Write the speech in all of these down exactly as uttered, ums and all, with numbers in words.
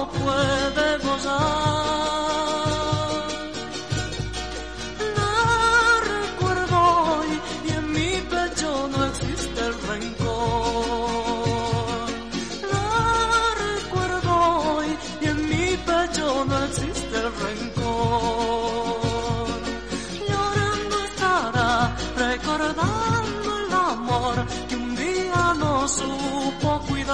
no puede gozar. La recuerdo hoy y en mi pecho no existe el rencor. La recuerdo hoy y en mi pecho no existe el rencor. Llorando estará recordando el amor que un día no supo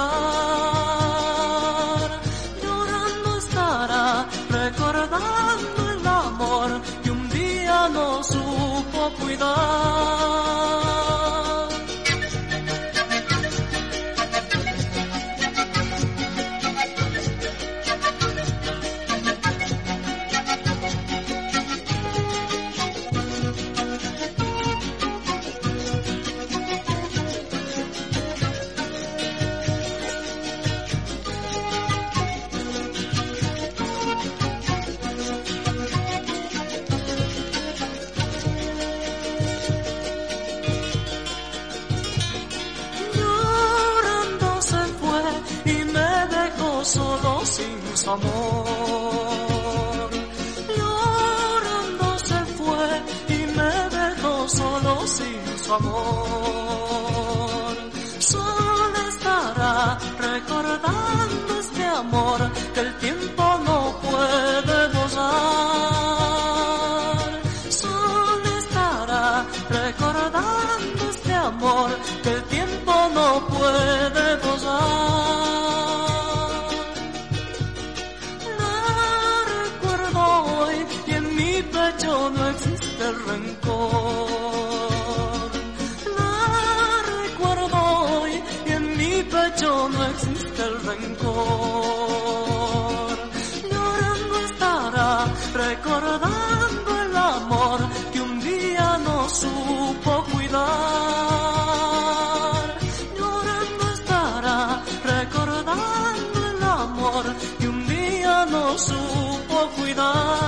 cuidar. Llorando estará recordando el amor que un día no supo cuidar. Solo sin su amor, llorando se fue y me dejó solo sin su amor. Solo estará recordando este amor que el tiempo no puede gozar. Solo estará recordando este amor que el tiempo no puede gozar. No existe el rencor. La recuerdo hoy y en mi pecho no existe el rencor. Llorando estará recordando el amor que un día no supo cuidar. Llorando estará recordando el amor que un día no supo cuidar.